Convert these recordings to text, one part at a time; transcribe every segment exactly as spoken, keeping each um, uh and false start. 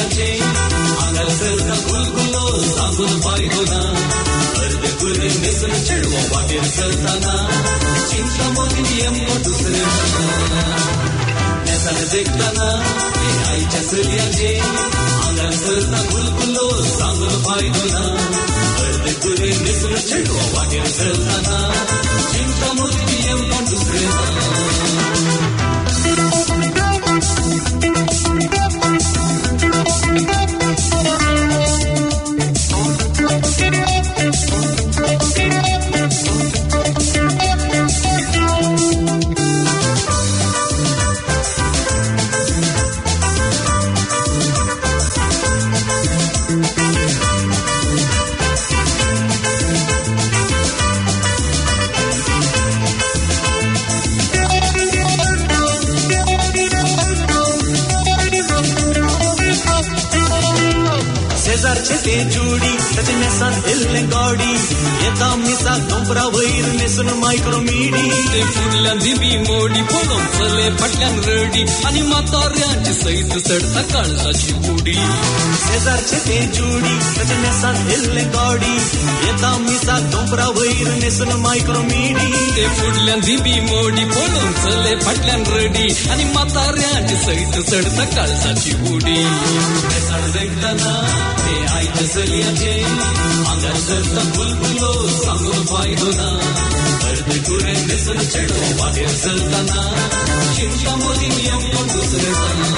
सलियाचे आंगार सरता गुलगुलो सांगून पाहिलो ना अर्धे गुरे नेसून चेडवो वाटेर चलताना चिंता मोदी नेमको दुसरे नेसान देखताना ते आईच्या सलियाचे आंगार सरता गुलगुलो सांगून पाहिलो ना अर्धे गुरे नेसून चेडवो वाटेर चलताना चिंता मोदी नेमको दुसरे ते जुडी त्याचे नेसान इल्ले गाडी येता मिसा कंपरा वैर नेसून मायक्रो मिडी ते फुडल्यान दिबी मोडी पळोवन चले फाटल्यान रडी आनी म्हाताऱ्यांची सैत चढता काळजाची उडी शेजारचे ते जुडी त्याचे नेसान इल्ले गाडी येता मिसा कंपरा वैर नेसून मायक्रो मिडी ते फुडल्यान दिबी मोडी पळोवन चले फाटल्यान रडी आनी म्हाताऱ्यांची सैत चढता काळजाची उडी नेसाण देखताना ते आईच्या सलियाचे आंगार सरता गुलगुलो सांगून पाहिलो ना अर्धे गुरे नेसून चेडवो वाटेर चलताना चिंता मोदी नेमको दुसरे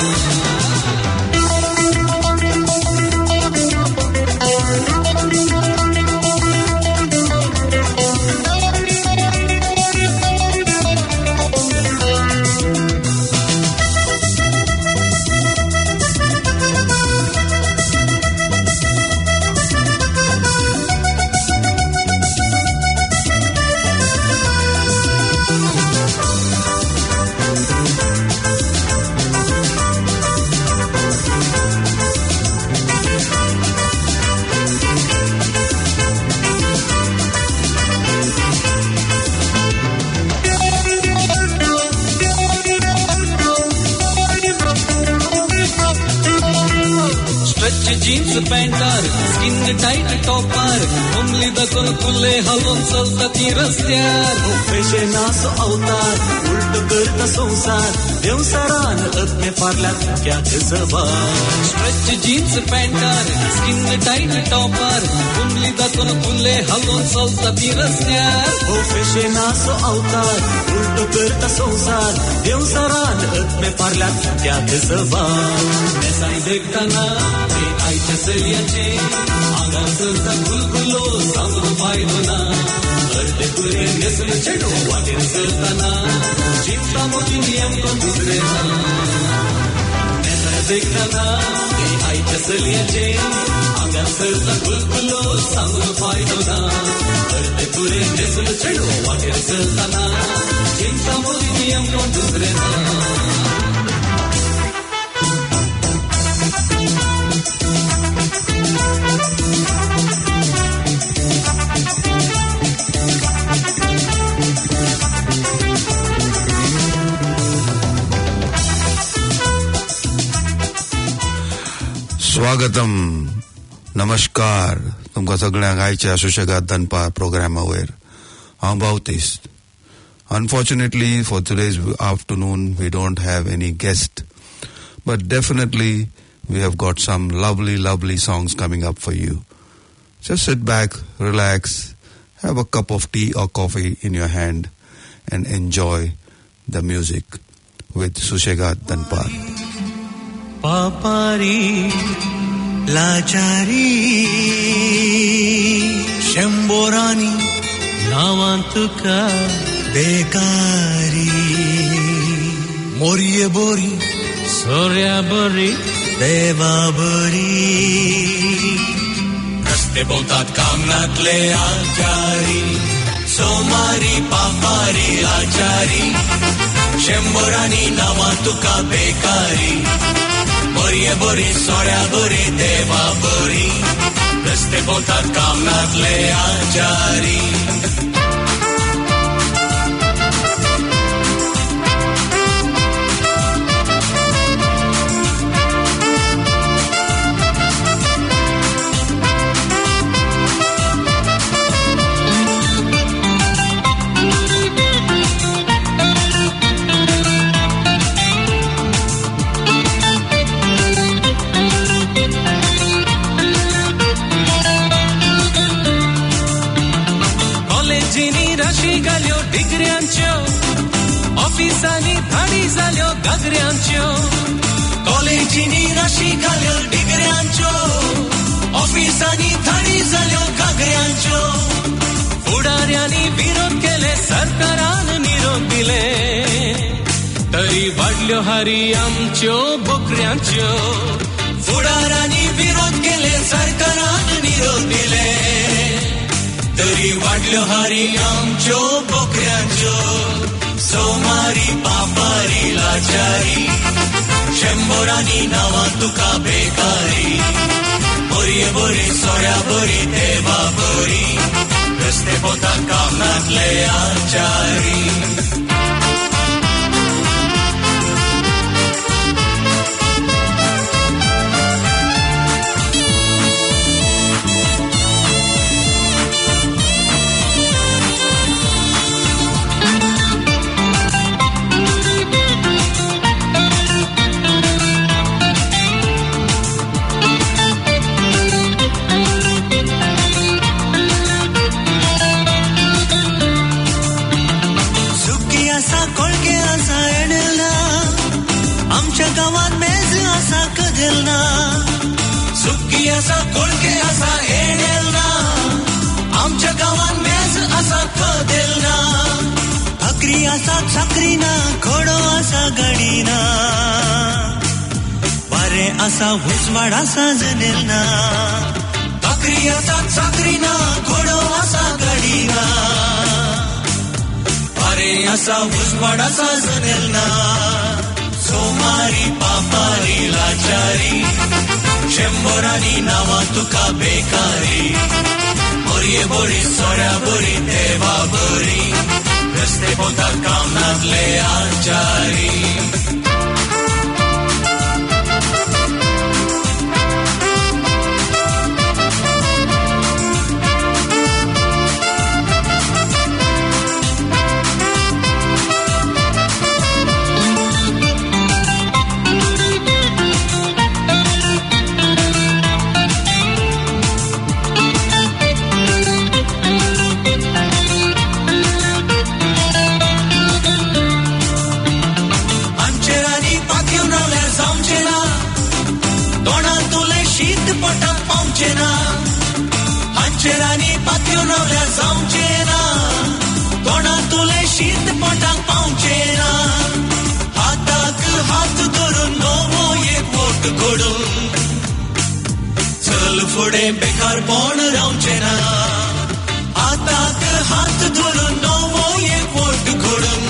जीन्स पॅन्टार स्किन टाईट टॉपार उमली दाखवून कुले हलवून चलता ती रस्त्यार पेशे नासो अवतार उलट करता संसार देवसारान अग्ने फारल्यात क्याक जबार स्ट्रेच जीन्स पॅन्टार स्किन टाईट टॉपार उमली दाखवून कुले हलवून चलता ती रस्त्यार पेशे नासो अवतार उलट करता संसार देवसारान अग्ने फारल्यात क्याक जबार नेसाई देखताना आईच्या सलियाचे आंगार सरता गुलगुलो सांगून पाहिलो ना अर्धे गुरे नेसून चेडवो वाटेर चलताना चिंता मोदी नेमको दुसरे नेसाण देखताना ते आईच्या सलियाचे आंगार सरता गुलगुलो सांगून पाहिलो ना अर्धे गुरे नेसून चेडवो वाटेर चलताना चिंता मोदी नेमको दुसरे स्वागतम नमस्कार तुमकां सगळ्यांक आयच्या सुशेगाद दनपार प्रोग्रामा वयर हांव बावतिस्ट. Unfortunately for today's afternoon we don't have any guest, but definitely we have got some lovely lovely songs coming up for you. Just sit back, relax, have a cup of tea or coffee in your hand and enjoy the music with Sushegad Danpar. Papari Lachari Shamborani Navantuka Bekari Moriye Bori Surya Bori Deva Bori Raste boltat kamnatle Achari Somari Papari Lachari Shamborani Navantuka Bekari Boriye bori, sorya bori, deva bori Reste boltat kamnatle achari ऑफिसांनी धाडी जाल्यो गागऱ्यांच्यो कॉलेजींनी राशी घाल्यो डिग्र्यांच्यो ऑफिसांनी धाडी जाल्यो गागऱ्यांच्यो फुडाऱ्यांनी विरोध केले सरकारान निरोप दिले तरी वाडल्यो हारी आमच्यो बोकऱ्यांच्यो फुडाऱ्यांनी विरोध केले सरकारान निरोप दिले तरी वाडल्यो हारी आमच्यो बोकऱ्यांच्यो सोमारी पापारी लाचारी शंभरांनी नांवां तुका बेकारी बरी बरी सोऱ्या बरी देवा बरी रस्ते पोता कामनातले आचारी सुखी असा कोळके असा येडेल ना आमच्या गावात मेज असा कदेल ना भाकरी असा साकरी ना घोडो असा गाडी ना वारे असा हुसवाड असा जनेल ना भाकरी असा साकरी ना घोडो असा गाडी ना वारे असा हुसवाड असा जनेल ना सोमारी पापारी लाचारी शंभरांनी नांवां तुका बेकारी बरी बरी सोऱ्या बरी देवा बरी रस्ते पोता कामनातले आचारी हांचेरांनी पातयो नवल्या जावचे ना तोंडा तुले शीत पोटाक पावचे ना हाताक हात धरून नवो एक वोट घडून चल फुडें बेकारपण रावचे ना हाताक हात धरून नवो एक वोट घडून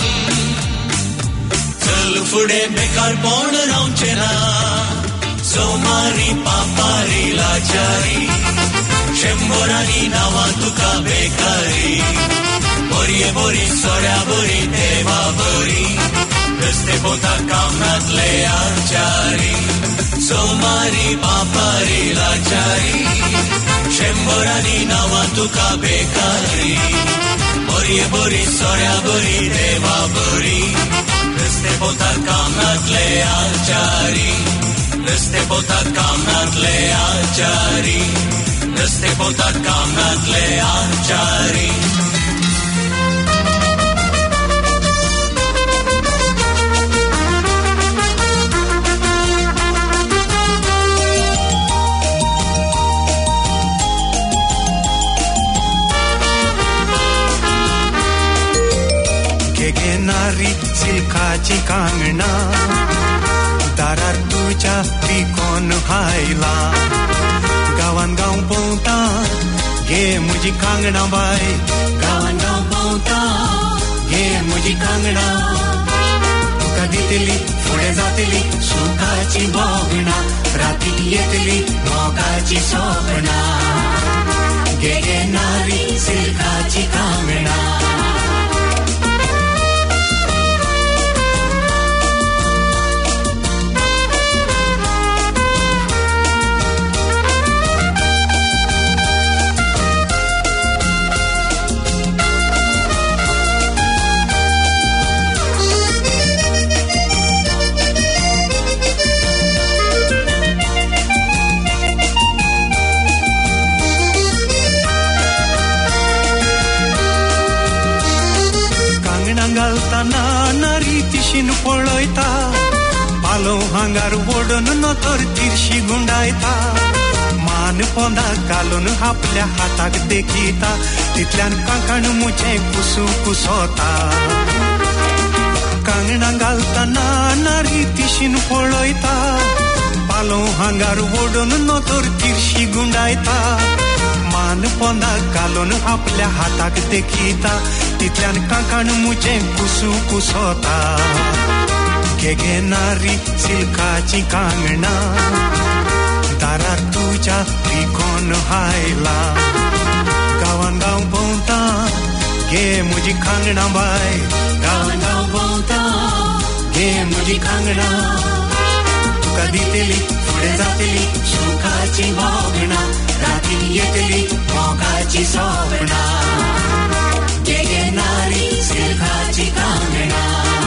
चल फुडें बेकारपण रावचे ना सोमारी पापारी लाचारी शंभरांनी नांवां तुका बेकारी बरी बरी सोऱ्या बरी देवा बरी रस्ते पोता कामनातले आचारी सोमारी पापारी लाचारी शंभरांनी नांवां तुका बेकारी बरी बरी सोऱ्या बरी देवा बरी रस्ते पोता कामनातले आचारी रस्ते पोता कामनातले आचारी रस्ते पोता कामनातले आचारी घेणारी सिल्काची कांगणा दारार तुझ्या विकोन हायला गावान गाव पोवता घे म्हजी कांगणा बाय गावान गाव पोवता घे म्हजी कांगणा तुका दितली फुडें जातली सुखाची भोगणा राती येतली मोगाची सोपणा घे घे नारी सिल्काची कांगणा पालो हांगार ओढून नोतोर तिरशी गुंडायता मान पोंदा घालून आपल्या हाताक देखीता तितल्यान कांकण मुचे कुसू कुसोता कांगणा घालतना नारी तिशीन पळयता पालो हांगार ओढून नोतोर तिरशी गुंडायता मान पोंदा घालून आपल्या हाताक देखीता तितल्यान कांकण मुचे कुसू कुसोता घे घे नारी सिल्काची कांगणा दारार तुझ्या विकोन हायला गावान गाव भोंवता घे म्हजी कांगणा बाय गावान गाव भोंवता घे म्हजी कांगणा तुका दितेली फुडें जातली सुखाची मोगणा राती येतली मोगाची सोबणा घे घे नारी सिल्काची कांगणा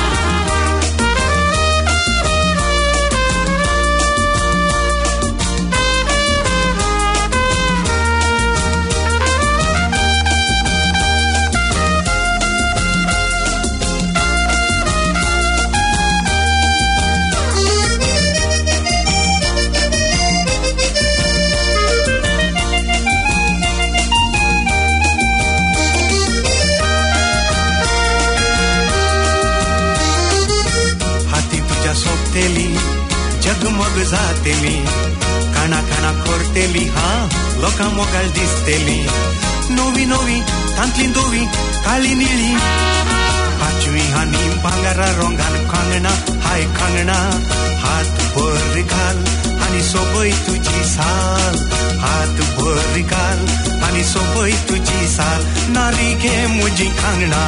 जगमग जातेली काना काना करतेली हा लोकां मोगाळ दिसतेली नवी नवी तांतली दोवी काळी निळी पाचवी हानी भांगारा रंगान कांगणा हाय कांगणा हात भर घाल आनी सोबय तुजी साल हात भर घाल आनी सोबय तुजी साल नारी घे म्हजी कांगणा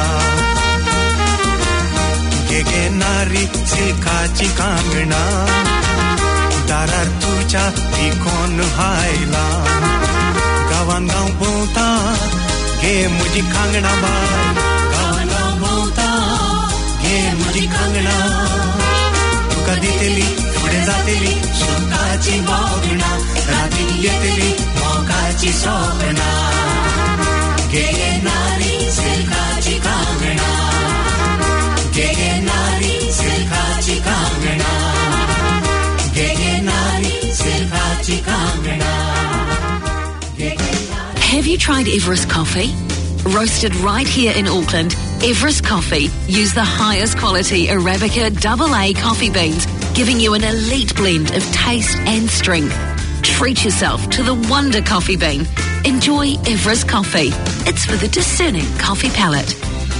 घे घे नारी सिल्काची कांगणा दारार तुझ्या विकोन हायला गावान गाव भोंवता घे म्हजी कांगणा बाय गावान गाव भोंवता घे म्हजी कांगणा तुका दितेली फुडें जातली सुखाची मोगणा राती येतली मोगाची सोबणा घे घे नारी सिल्काची कांगणा घे घे नारी सिल्काची कांगणा Have you tried Everest coffee? Roasted right here in Auckland, Everest coffee use the highest quality Arabica double A coffee beans, giving you an elite blend of taste and strength. Treat yourself to the Wonder Coffee Bean. Enjoy Everest coffee. It's for the discerning coffee palate.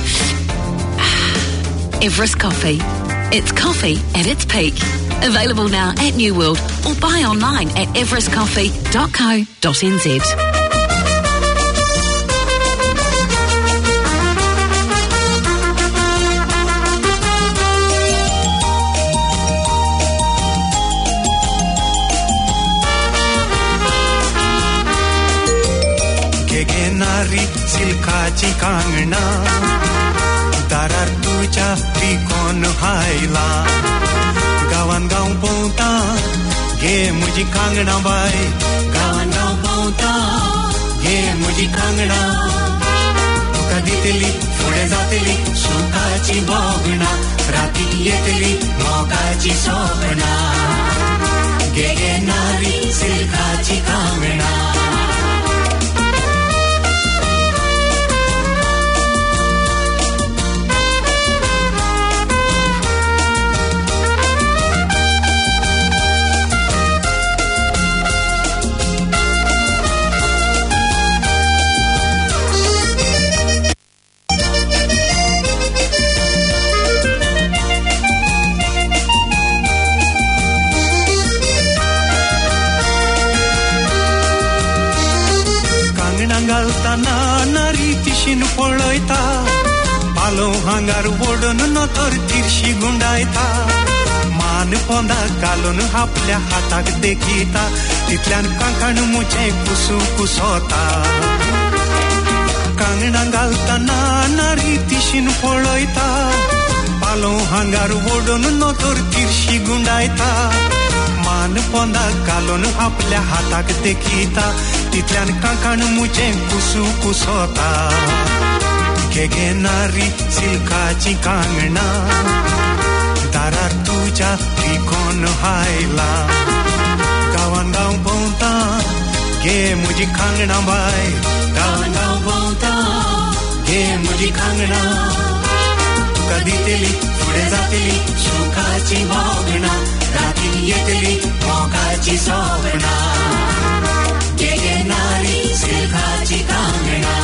Everest coffee. It's coffee at its peak. Available now at New World or buy online at everest coffee dot co dot n z. घे नारी सिल्काची कांगणा दारार तुझ्या विकोन हायला गावान गाव भोंवता घे म्हजी कांगणा bye गावान गाव भोंवता घे म्हजी कांगणा तुका दितेली फुडें जातली सुखाची मोगणा राती येतली मोगाची सोबणा घे घे नारी सिल्काची कांगणा घालताना नारी तिशीन पळयता पालो हांगार ओढून नोतोर तिरशी गुंडायता मान पोंदा घालून आपल्या हाताक देखीता तितल्यान कांकण मुचे कुसू कुसोता कांगणा घालताना नारी तिशीन पळयता पालो हांगार ओढून नोतोर तिरशी गुंडायता मान पोंदा घालून आपल्या हाताक देखीता तितल्यान कांकण मुचे कुसू कुसोता घे घे नारी सिल्काची कांगणा दारार तुझ्या विकोन हायला गावान गाव भोंवता गे मुजी खांगणा बाय गावान गाव भोंवता गे मुजी खांगणा तुका दितेली फुडें जातली सुखाची भावना राती येतली मोगाची सवना गे गे नारी सिल्काची कांगणा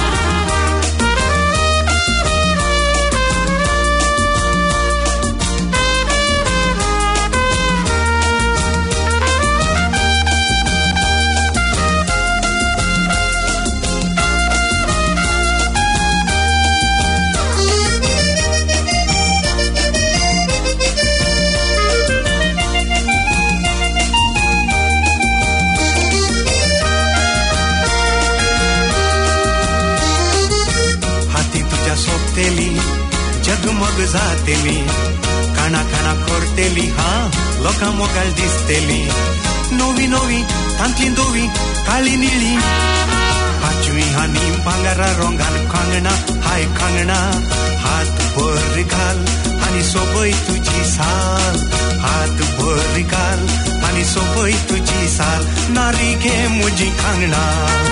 जगमग जातेली काना काना करतेली हा लोकां मोगाल दिसतेली नवी नवी तांतली दोवी काळी निळी पाचवी हानी भांगारा रंगान खांगणा हाय खांगणा हात भर घाल आनी सोबय तुजी साल हात भर घाल आनी सोबय तुजी साल नारी गे मुजी खांगणा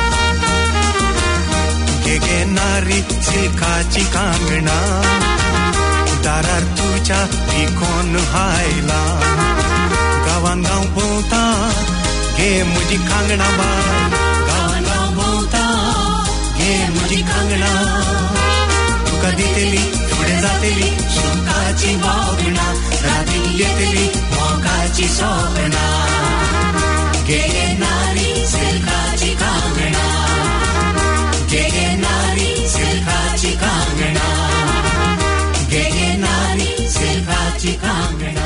गे गे नारी सिल्काची कांगणा दारार तुझ्या विकोन हायला गावान गाव भोंवता गे मुजी खांगणा बाय गावान गाव भोंवता गे मुजी खांगणा तुका दितेली फुडें जातली सुखाची भावना राती येतली मोगाची सवना गे गे नारी सिल्काची कांगणा गे गे नारी सिल्काची कांगणा गे गे नारी सिल्काची कांगणा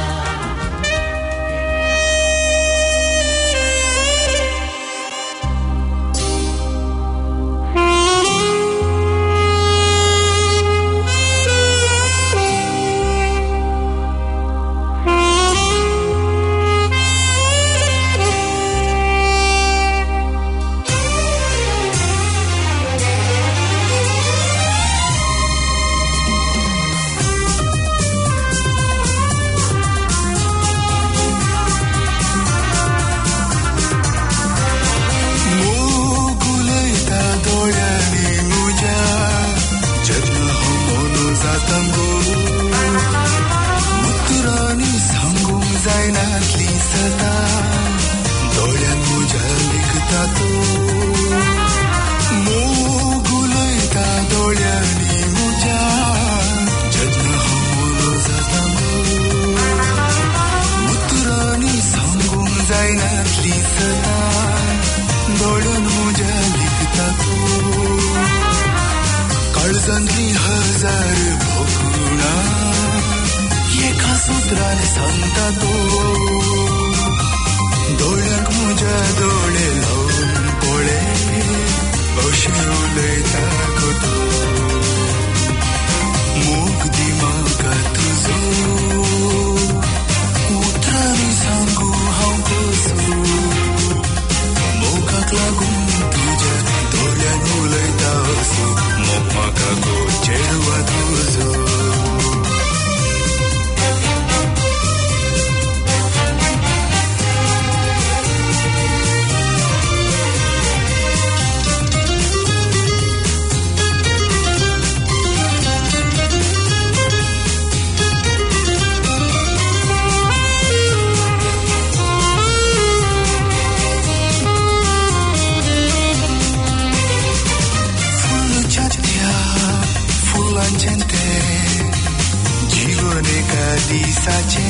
काळजांतली हजार भोगुणा एका सुत्रान सांगता तो दोळ्यांक म्हज्या दोळे लावन पळय अशें उलयता गो तो मोग दी म्हाका तुजो उतरांनी सांगू हांव कसो मोगाक लागून तुज्या दोळ्यान उलयता असो मोग म्हाका गो चेडवा तुजो जीवन एका दिसाचे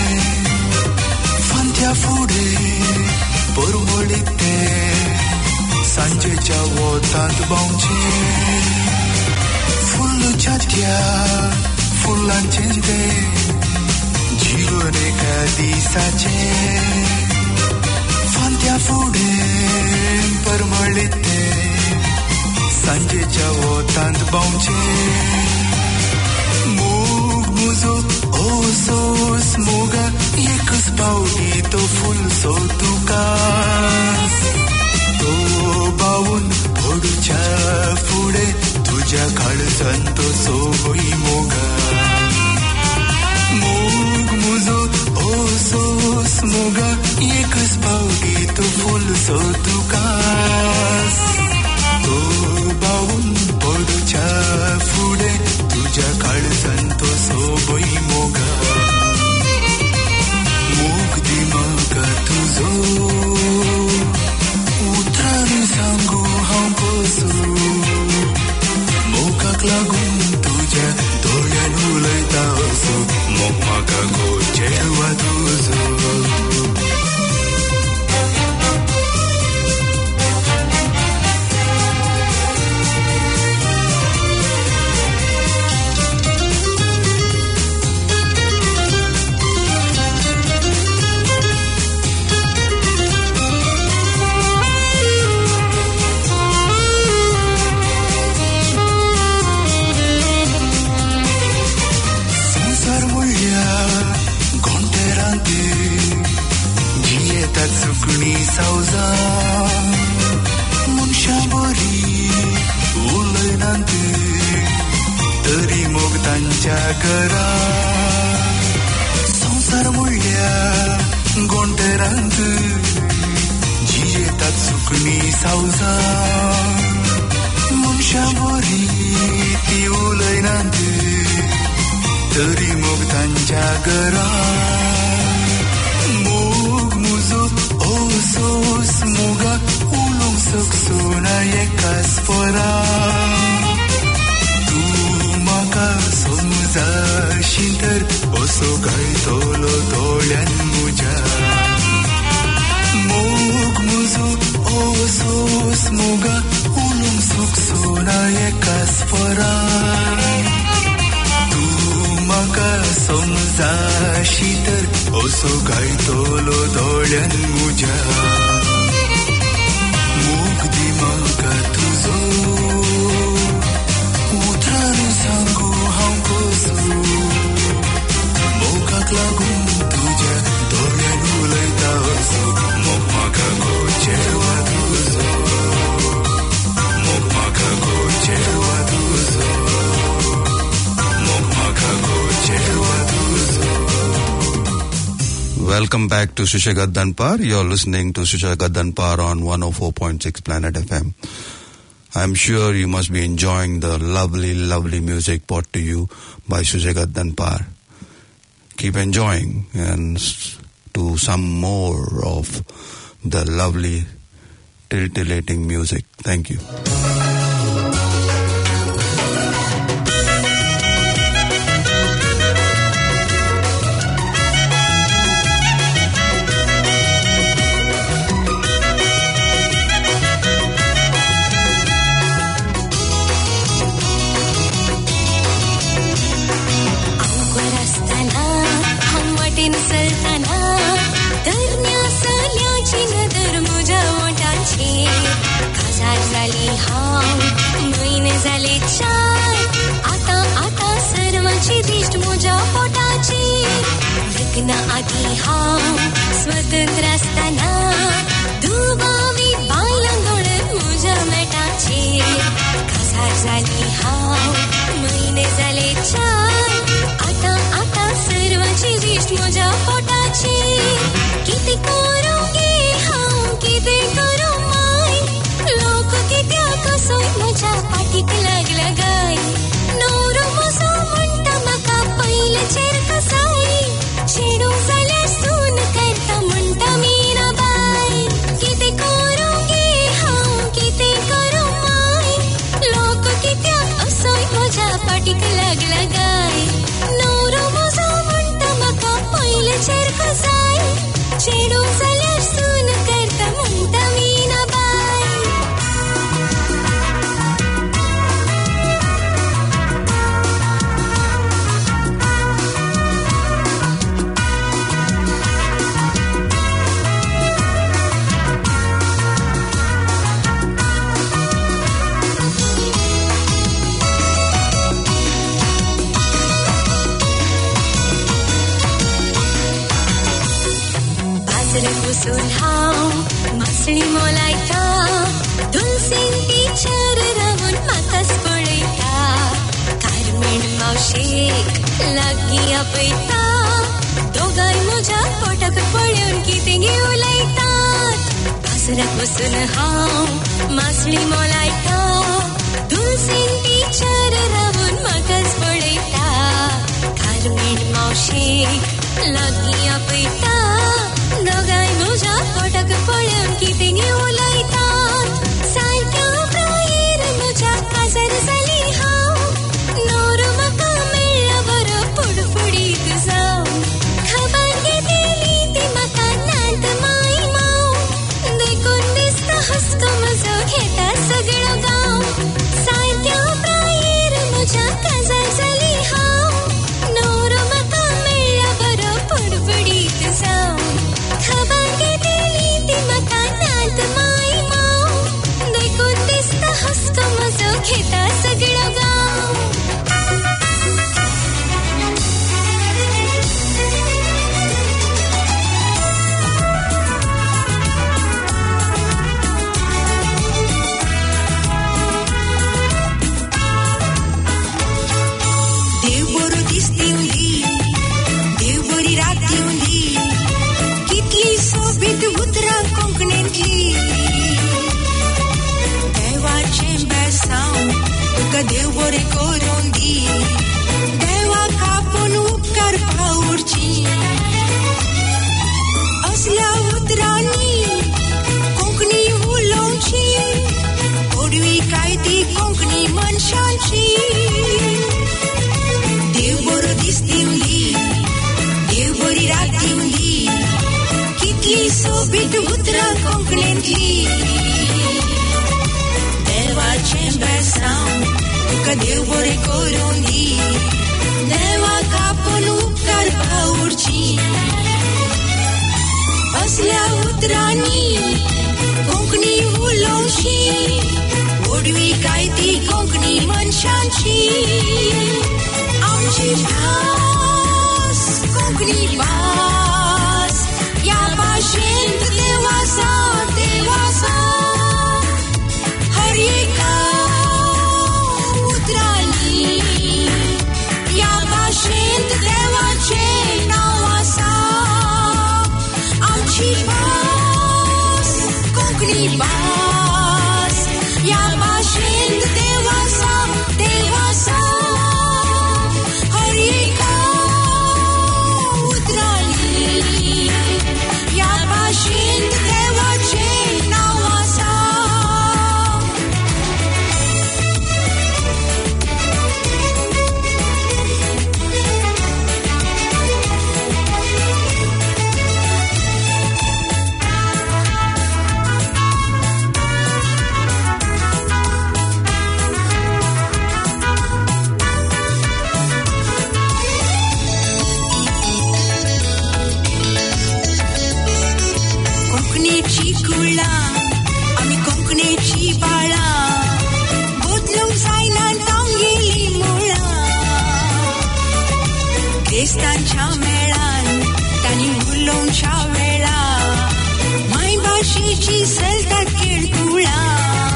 फांत्या फुडें परवळीते सांजेच्या वोतांत बावचे फुल छात्या फुलांचे ते जीवन एका दिसाचे फांत्या फुडें परवळीते सांजेच्या वोतांत बावचे मोग मुजो ओसोस मोगा एकच पावटी तो फुल सो तुकास तो बावून फोडूच्या फुडें तुज्या काळजांत तो सोबई मोगा मोग सो तुकास तो बावून पडूच्या फुडे तुझ्या काळजान तो सोबई मोगा मोग दी म्हाका तुजो उतरान सांगू हांव कसो मोगाक लागून तुझ्या दोळ्यान उलयता असो मोग म्हाका गो चेडवा तुजो चुकणी सावजा मनशा बरी उलयनात तरी मोग तांच्या घरा संसार म्हणल्या गोंटेरांत जियेतात चुकणी सावजा मनशा बरी ती उलयनात तरी मोग तांच्या घरा मोग मुजो ओसोस मोगा उलोंग सकसोना एकाच परा तूं म्हाका समजाशील तर असो गायतलो दोळ्यान म्हज्या मोग मुजो ओसोस मोगा उलोंग सकसोना एकाच परा म्हाका समजाशी तर असो गायतलो दोळ्यान म्हज्या मोग दी म्हाका तुजो उतरान सांगू हांव कसो मोगाक लागून तुझ्या दोळ्यान उलयता असो मोग म्हाका गो चेडवा तुजो मोग म्हाका गो चेडवा तुजो Welcome back to Sushagat Danpar. You're listening to Sushagat Danpar on one oh four point six Planet F M. I'm sure you must be enjoying the lovely, lovely music brought to you by Sushagat Danpar. Keep enjoying and do some more of the lovely, titillating music. Thank you. आधी हांव स्वतंत्र आसतना दुबावी बायलांगोड म्हज्या मेटाचेर काजार जाली हांव म्हयने जाले चार आतां आतां सर्वांची दिश्ट म्हज्या पोटाचेर कितें करूं गे हांव कितें करूं माय लोक कित्याक कसोय म्हज्या पाठीक लागला गाय नवरो म्हजो म्हणटा म्हाका पयलेचेर कसाय चेडू जाल्यार सून करता म्हणटा मीरा बाय कितें करूं गे हांव कितें करूं माय लोक कित्याक असोय म्हज्या पाठीक लागला गाय नवरो म्हजो म्हणटा म्हाका पयलेचेर कसाय चेडू जाल्यार सून करता म्हणटा मीरा बाय बसून हांव मासणी मोलायता दुलसेन टिचर रावून म्हाकाच पळयता कारमेण मावशेक लागीं आपयता दोगांय म्हज्या पोटाक पळोवन कितें गे उलयतात पासरक वसून हांव मासळी मोलायता दुलसेंती चार रावून म्हाकाच पळयता कार्मेण मावशेक लागीं आपयता दोगांय म्हज्या पोटाक पळोवन कितें उलयतात सारक्या प्रायेर म्हज्या काजार जाली हांव नवरो म्हाका मेळ्ळा बरो फुडफुडीत जावन खबर घेतली ती म्हाका नात माय माव देखून दिसता हुस्को म्हजो घेता सगळो गांव सारक्या प्रायेर म्हज्या काजार जाली हांव नवरो म्हाका मेळ्ळा बरो फुडफुडीत जावन खबर घेतली ती म्हाका नात माय माव देखून दिसता हुस्को म्हजो घेता सगळो गांव देव बरो दीस दिवली देव बरी रात दिवली कितली सोबीत उतरां कोंकणीतली देवाचें बेसांव तुका देव बरें करून दी देवाक आपूण उपकार पावडची असल्या उतरांनी कोंकणी उलोवची ओडवी काय ती कोंकणी मनशांची देव बरो दीस दिवली देव बरी रात दिवली कितली सोबीत उतरां कोंकणीतली देवाचें बेसांव तुका देव बरें करून दी देवाक आपूण उपकार पावडची असल्या उतरांनी कोंकणी उलोवची ओडवी काय ती कोंकणी मनशांची आमची भास कोंकणी भास या भाशेंत देवासा देवासा हर एका उतरांनी या भाशेंत देवाचें नांव आसा आमची भास कोंकणी भास या भाशेंत देवासा देवासा हर एका उतरांनी या भाशेंत देवाचें नांव आसा कोंकणीची कुळां आमी कोंकणीची बाळां बदलूंक जायना तांगेली मुळां क्रिस्तांच्या मेळान तांणी उलोवच्या वेळा मायभाशेची चलतात केळकुळां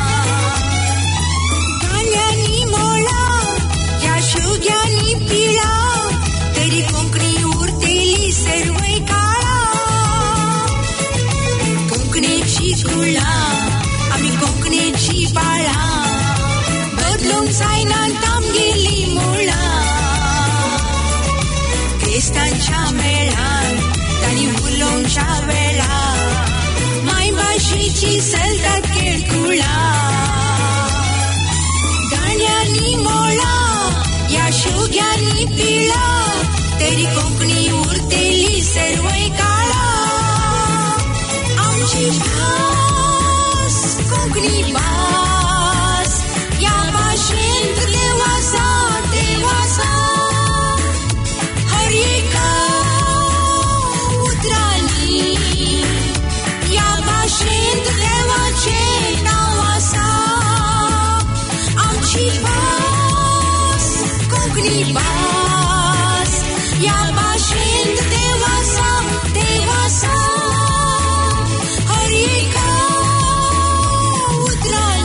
गाण्यांनी मोळां ह्या शोग्यांनी पिळां तरी कोंकणी उरतेली सर्वय काळां कोंकणीची कुळां आमी कोंकणीची बाळां बदलूंक जायना तांगेली मुळां क्रिस्तांच्या मेळान तांणी उलोवच्या वेळा मायभाशेची चलतात केळकुळां गाण्यांनी मोळां या शोग्यांनी पिळां तरी कोंकणी उरतेली सर्वय काळां आमची भास कोंकणी भास या भाशेंत देवासा देवासा हर एका उतरांनी या भाशेंत देवाचें नांव आसा आमची भास कोंकणी भास या भाशेंत देवासा देवासा हर एका उतरांनी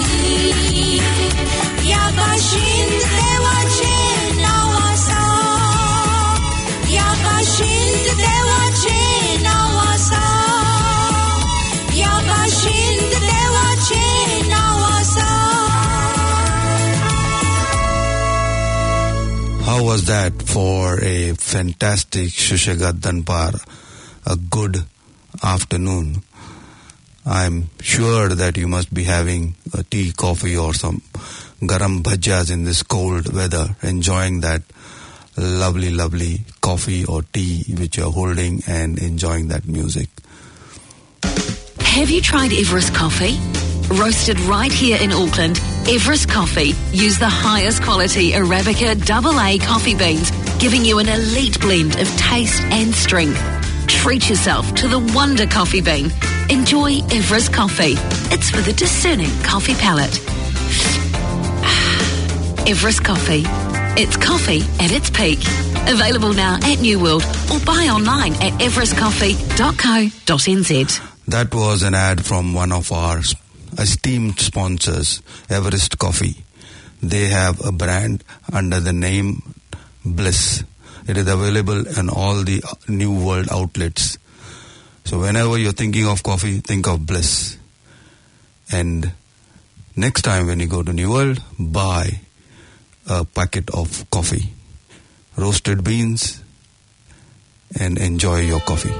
how was that for a fantastic Shushagat Danpar? A good afternoon. I'm sure that you must be having a tea, coffee or some garam bhajjas in this cold weather, enjoying that lovely, lovely coffee or tea which you're holding and enjoying that music. Have you tried Everest Coffee? Roasted right here in Auckland, Everest Coffee use the highest quality Arabica double A coffee beans, giving you an elite blend of taste and strength. Treat yourself to the Wonder Coffee Bean. Enjoy Everest Coffee. It's for the discerning coffee palate. Everest Coffee. It's coffee at its peak. Available now at New World or buy online at everest coffee dot co dot n z. That was an ad from one of our esteemed sponsors, Everest Coffee. They have a brand under the name Bliss. It is available in all the New World outlets. So whenever you're thinking of coffee, think of Bliss. And next time when you go to New World, buy a packet of coffee, roasted beans, and enjoy your coffee.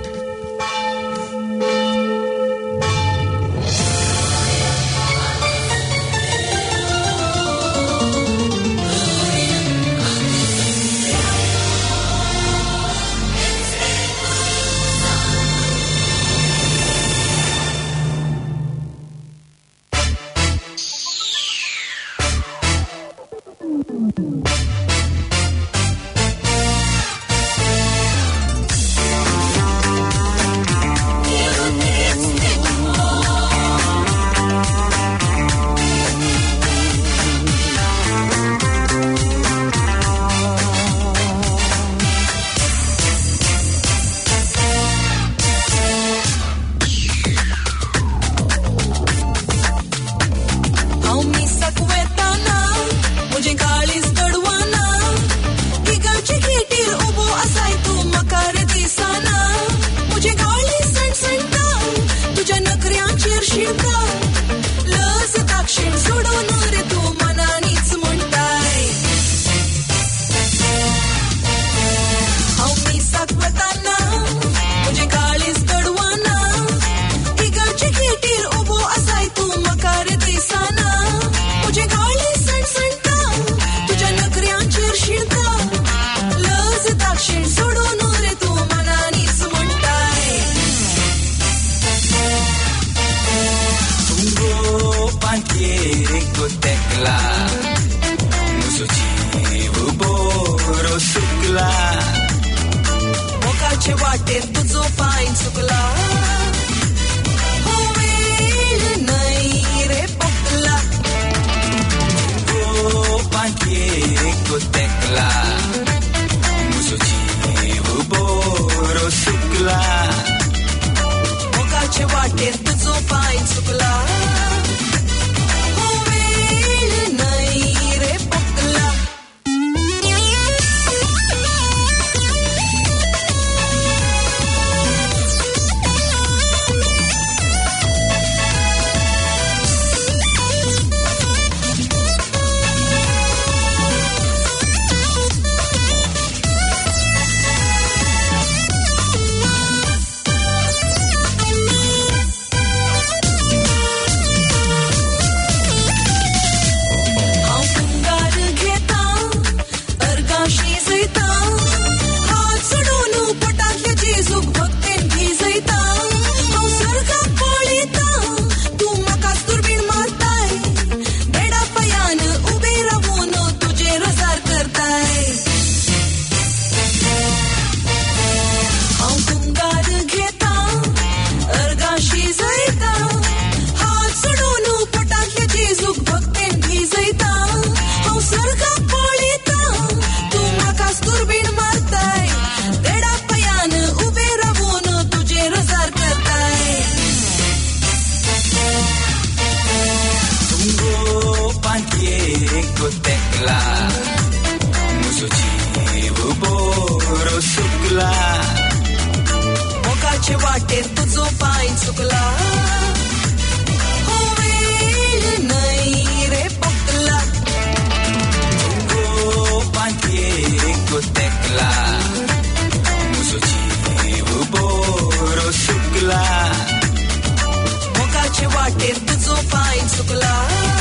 पाय चुकला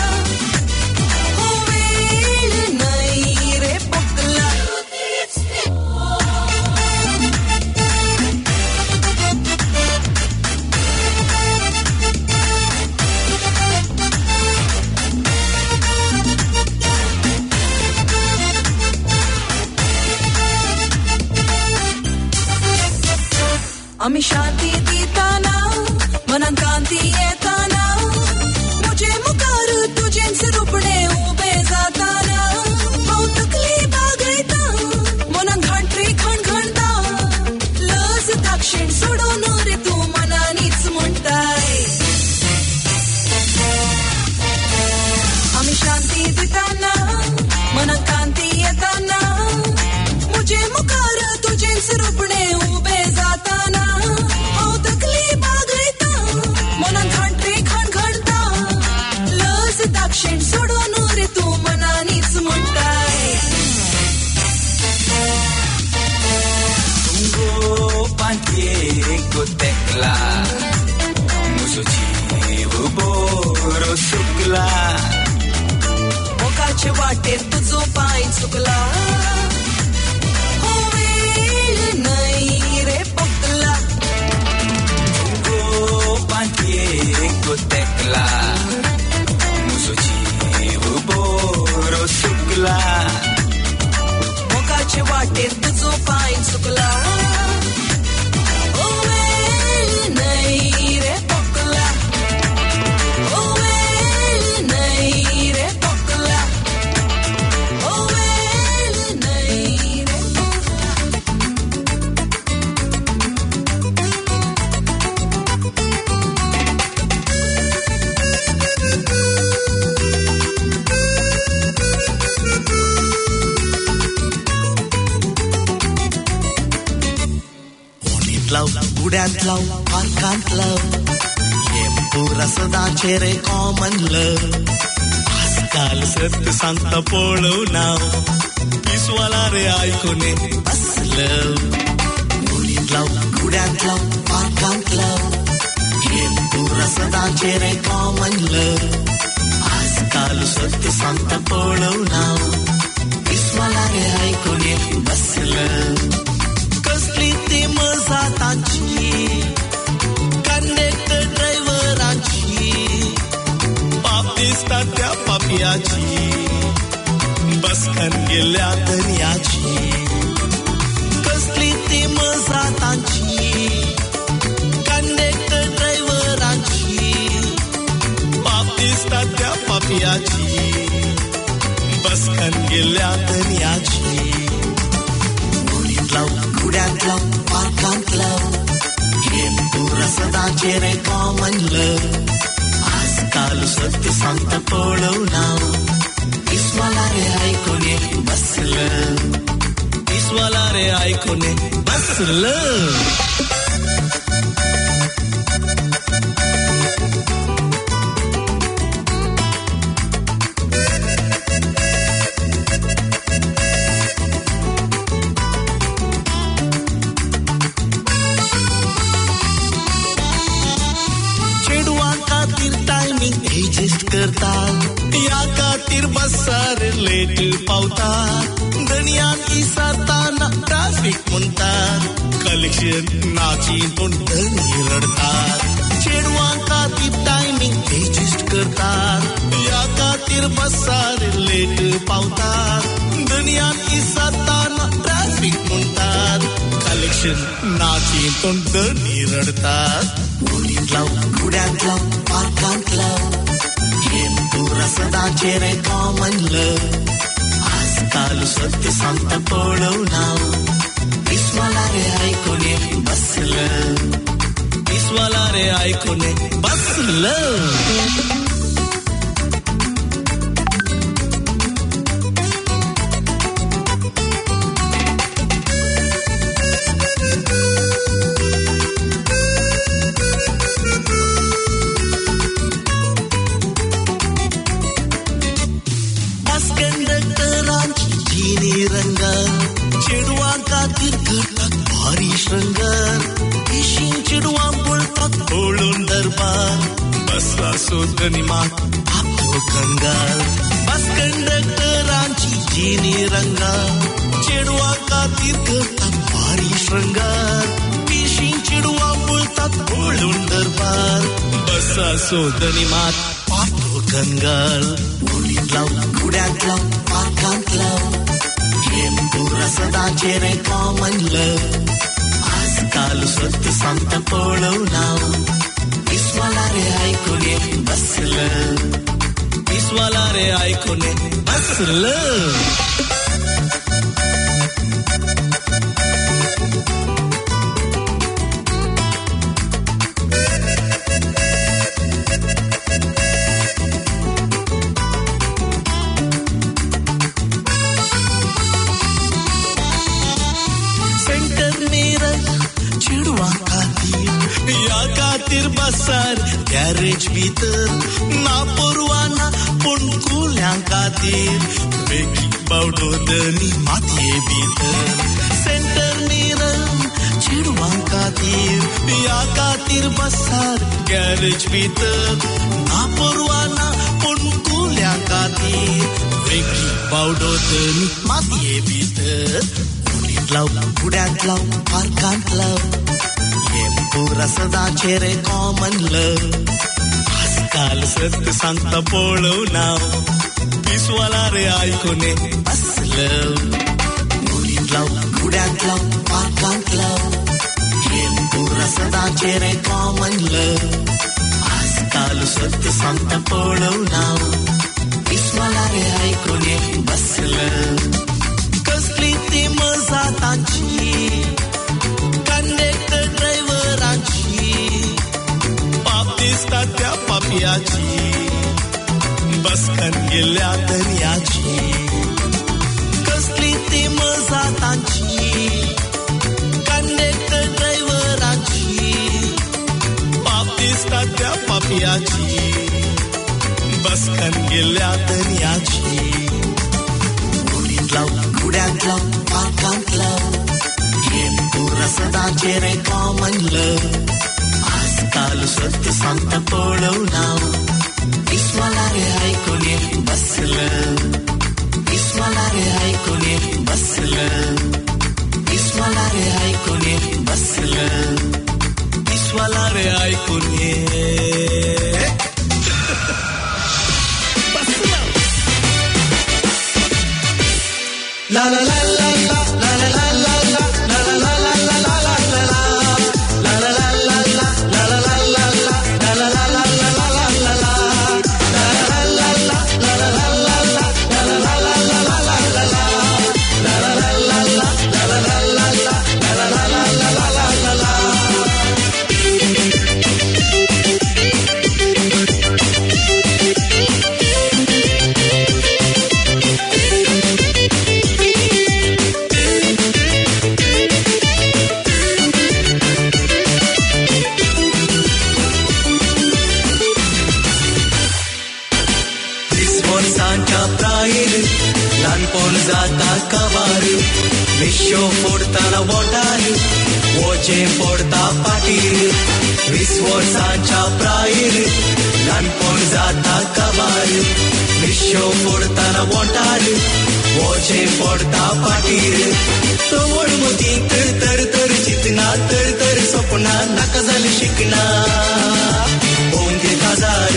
हो वेळ नाही रे पकला आम्ही शांती देताना मनात क्रांती येताना मुझे मुकार तुझेच रूपणे उभे जाताना भाऊ तकली बागैता मनात घाटरे खणखणता लस दाक्षिण सोडून रे तू मनानीच म्हणताय आम्ही शांती देताना मनात क्रांती येताना मुझे मुकार तुझेच रूपणे उभे जाताना दाक्षिण सोडून रे तू मनानीच म्हणताय तुंगो पांचे गोतेकला मुझो जीव बोरो सुकला मोकाचे वाटेत तुझो पाय चुकला हो वेळ नाही रे पकला तुंगो पांचे गोतेकला बोरो सुकला मोकाचे वाटेत तुझो पाय चुकला ओ वेळ नाही रे पकला ओ वेळ नाही रे पकला ओ वेळ नाही रे उड्यात लाव पार्कात लाव लिंबू रसदाचे रे कॉमन लव आजकाल सत्य सांगता पळव नाव पिसवाला रे ऐकूने बसलं उडीत लाव उड्यात लाव पार्कात लाव लिंबू रसदाचे रे कॉमन लव आजकाल सत्य सांगता पळव नाव पिसवाला रे ऐकूने बसलं कसली ती मजा तांची कंडक्टर ड्रायव्हरांची पाप दिसता त्या पापियाची बसकन गेल्या दर्याची कसली ती मजा तांची कंडक्टर ड्रायव्हरांची पाप दिसता त्या पापियाची बसकन गेल्या दर्याची उड्यात लाव पार्कात लाव लिंबू रसदाचे रे कॉमन लव आजकाल सत्य सांगता पळव नाव पिसवाला रे ऐकूने बसलं पिसवाला रे ऐकूने बसलं करतात या खातीर बसार लेट पावतात दणयान इसरताना ट्रॅफिक म्हणतात कलेक्शन नाची तोंड धनी रडतात चेडवां खातीर टायमिंग एडजस्ट करतात या खातीर बसार लेट पावतात दणयान इसरताना ट्रॅफिक म्हणतात कलेक्शन नाची तोंड धनी रडतात उडीत लाव उड्यात लाव पार्कात लाव लिंबू रसदाचे रे कॉमन लव आजकाल सत्य सांगता पळव नाव पिसवाला रे ऐकूने बसलं पिसवाला रे ऐकूने बसलं सोदनी मात आपलो कंगाल बस कंडक्टरांची जिनी रंगा चेडवा खातीर करतात भारी श्रृंगार पिशीं चेडवा पळतात पळून दरबार बसा सोदनी मात आपलो कंगाल उडीत लाव गुड्यांत लाव पार्कांत लाव टेंपू रसदाचे रे कॉमन लव आजकाल सत्य सांगता पळव नाव पिसवाला रे ऐकून ये बसलं पिसवाला रे ऐकून ये बसलं बसार गॅरेज भितर ना परवाना पूण कुल्यांक खातीर बेगी बावडोदनी मातये भितर सेंटर मिरर चेडवांक खातीर ह्या खातीर बसार गॅरेज भितर ना परवाना पूण कुल्यांक खातीर बेगी बावडोदनी मातये भितर उडीत लाव गुड्यांत लाव पार्कांत लाव रसदाचे रे कॉमन लव आजकाल सत्य सांगता पळव नाव पिसवाला रे ऐकून बसलं उडीत लाव गुड्यांत लाव पार्कांत लाव टेंपू रसदाचे रे कॉमन लव आजकाल सत्य सांगता पळव नाव पिसवाला रे ऐकून बसलं कसली ती मजा तांची कंडक्टर त्या पापियाची बसकन गेल्या दर्याची कसली ती मजा तांची कंडक्टर ड्रायव्हरांची पाप दिसता त्या पापियाची बसकन गेल्या दर्याची उडीत लाव गुड्यांत लाव पार्कांत लाव टेंपू रसदाचे रे कॉमन लव आजकाल सत्य सांगता पळव नाव पिसवाला रे ऐकून बसलं पिसवाला रे ऐकून बसलं पिसवाला रे ऐकून बसलं पिसवाला रे ऐकून बसलं ला ला ला ला ला ला ला ला ला विश्व फोडताना वोटार ओजे फोडता पाटीर वीस वर्सांच्या प्रायर ल्हानपण जाता काबार विश्व फोडताना वोटार ओजे फोडता पाटीर तवड मतींत तर तर चितना तर तर सपना नाका जाली शिकना ओंगे काजार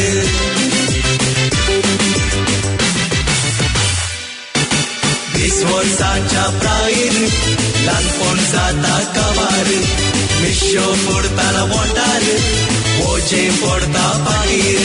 वीस वर्सांच्या प्रायर ल्हानपण जाता काबार विश्व फोडताना वोटार ओजे फोडता पाटीर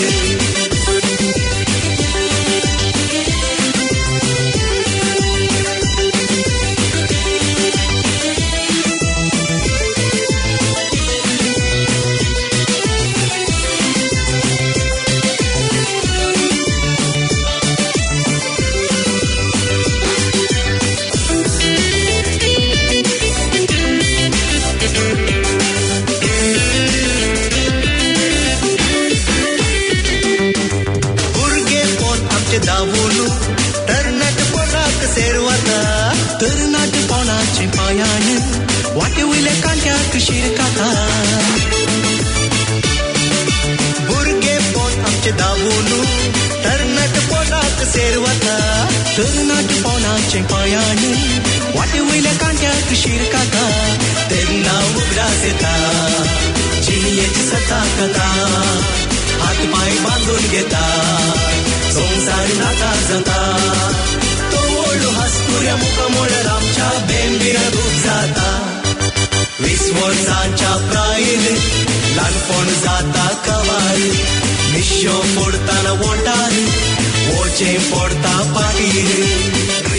दावून तरणाट पोराक सेरवता तरणाट पोनाचे पायान वाटे वयले कांट्याक शिरकाता भुरगे पोन आमचे पोटाचे दाबून तरणाट पोटाक सेरवता तरणाट पोनाचे पायान वाटे वयल्या कांट्याक शिरकाता तेन्ना उगडास येता जिणेची सता कथा हात पाय बांधून घेता संसार नाता जाता तो ओळू हसकुऱ्या मुखामोळर आमच्या बेंबीर रूप जाता वीस वर्सांच्या प्रायेन ल्हानपण जाता कवार मिश्यो फोडताना वोटार वोचे फोडता पाटीर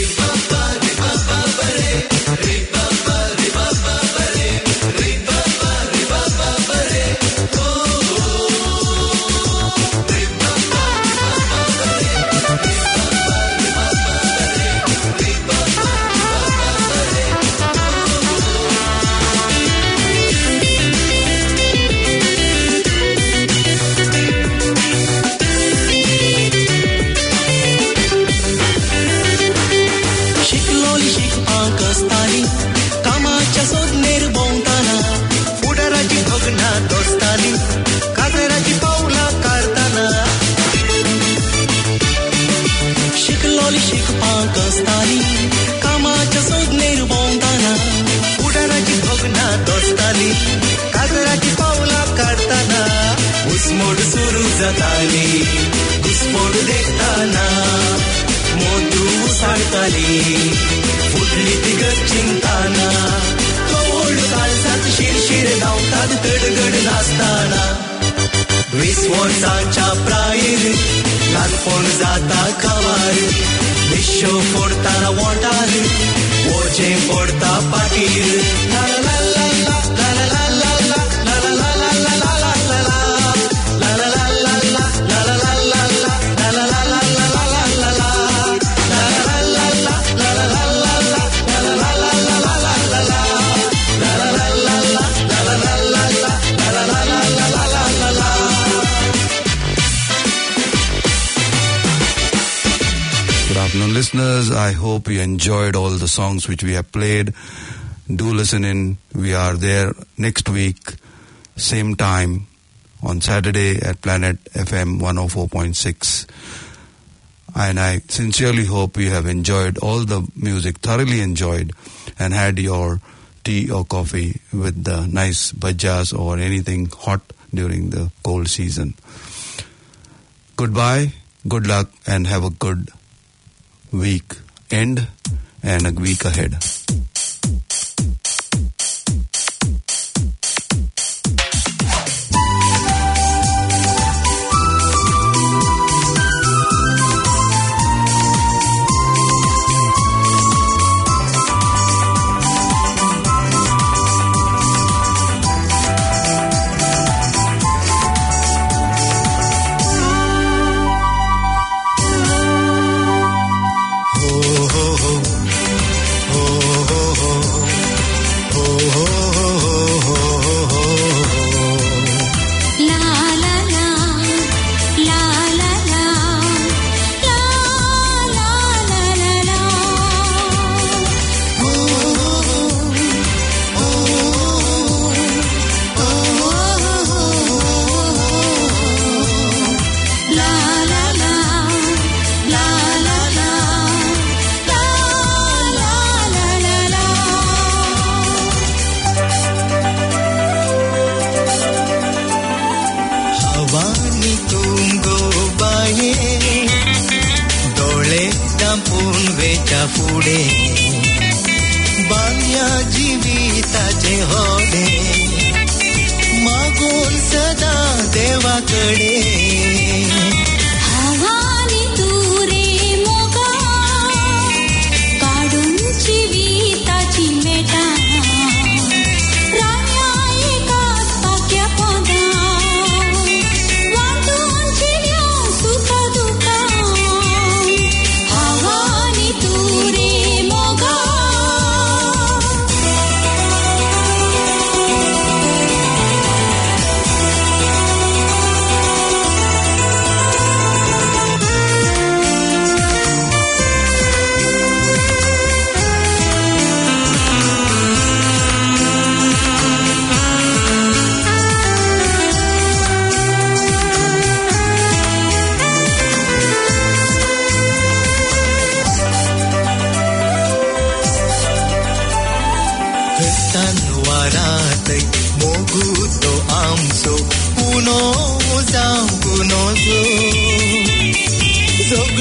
कामाच्या सोदनेर भोंवताना फुडाराची भोगना दोस्ताली काजराची पावलां काढताना शिकलोली शिकपाक आसताली कामाच्या सोदनेर भोंवताना फुडाराची भोगना दोस्ताली काजराची पावलां काढताना घुसमोड सुरू जाताली घुसमोड देखताना मोतू साडताली फुटली तिगत चिंताना कवळ काळजात शिरशीर धांवतात गडगड नाचताना वीस वर्सांच्या प्रायेर ल्हानपण जाता कवार मिश्यो फोडताना वोटार वोचे फोडता पाटीर ला ला ला ला ला ला ला ला ला ला ला ला ला ला ला ला ला Listeners, I hope you enjoyed all the songs which we have played. Do listen in. We are there next week, same time, on Saturday at Planet F M one oh four point six. And I sincerely hope you have enjoyed all the music, thoroughly enjoyed, and had your tea or coffee with the nice bhajas or anything hot during the cold season. Goodbye, good luck, and have a good week end and a week ahead.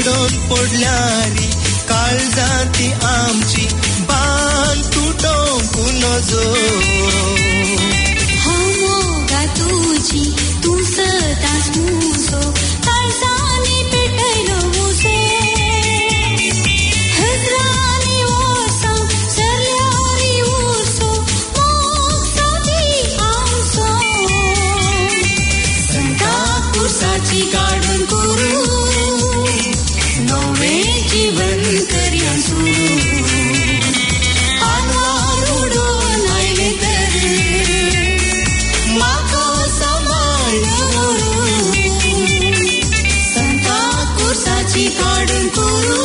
उडोन पडल्यारी काळजांती आमची बांद तुटोंक नजो हांव मोगा तुजी तूं सदांच मुजो काळजांनी पेटयलो मुजो हजरांनी वर्सां सरल्यारी उरसो मोग जाती आमचो संता कुर्साची काडून करू नवें जीवन करया सुरू आनवार उडोन आयले तर म्हाका सांबाळ्ळो संता कुर्साची काडून करू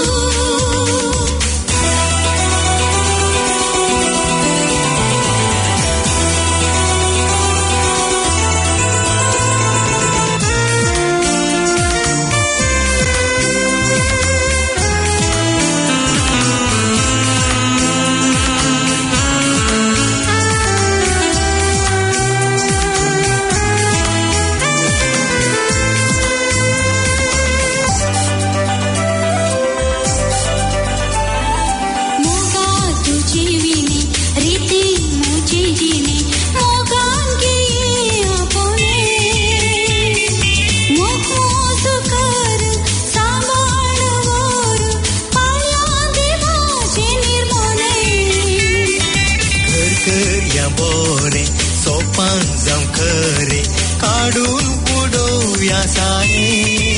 काडून उडोवया सारे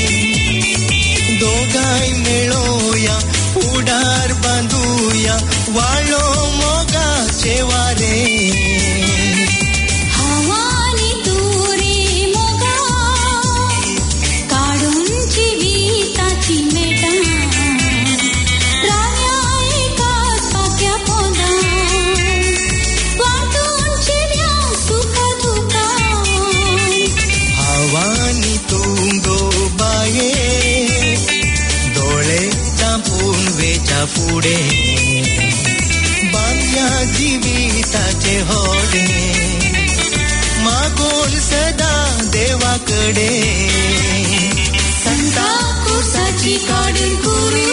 दोगांय मेळोया उडार बांदुया वाळो मोगाचे वारे हावानी तुरी मोगा काडून जिविताची मेटां रान्या एकाच पाक्या पोंदां वाटून चिऱ्या सुख दुखां हावानी तुंगो बाये दोळे तापून वेच्या फुडे बांदया जिविताचे होडे मागोन सदा देवाकडे संता कुर्साची काडून करू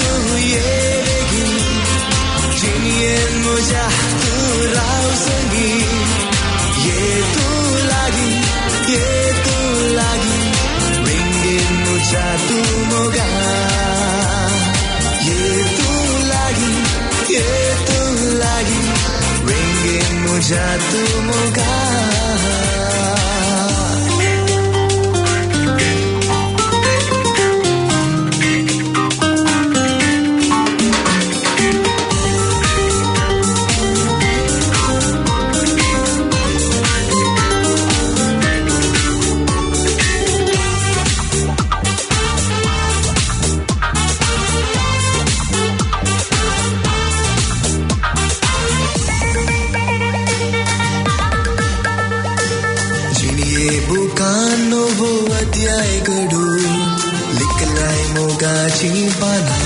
Jinien moja tu rau sengi मुझा तू Moga Cimpana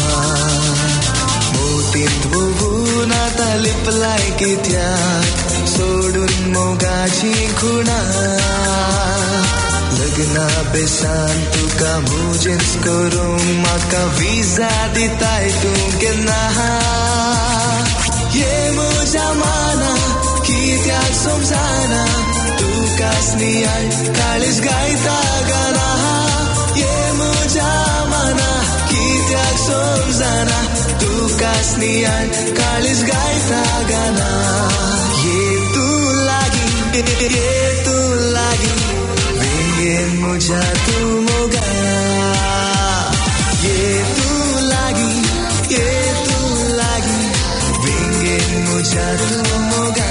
Motin tvuvuna taliplai kityak Sodun mogachi kuna Lagna besan tu kamu jens korung Maka visa ditai tu kena Ye mujamana kityak somzana Tu kasniyai kalis gaita gana Ye mujamana kityak somzana tu kasnian kalis gaita gana ye tu lagi ye tu lagi ingin muja tu moga ye tu lagi ye tu lagi ingin muja tu moga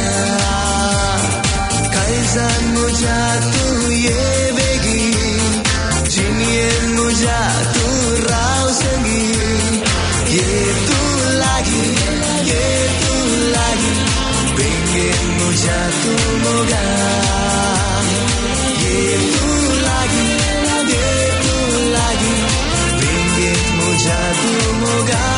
kaisan muja tu ye begi jinien muja tu rau sengi ye tu lagi ye tu lagi pengen muja tu moga ye tu lagi ye tu lagi pengen muja tu moga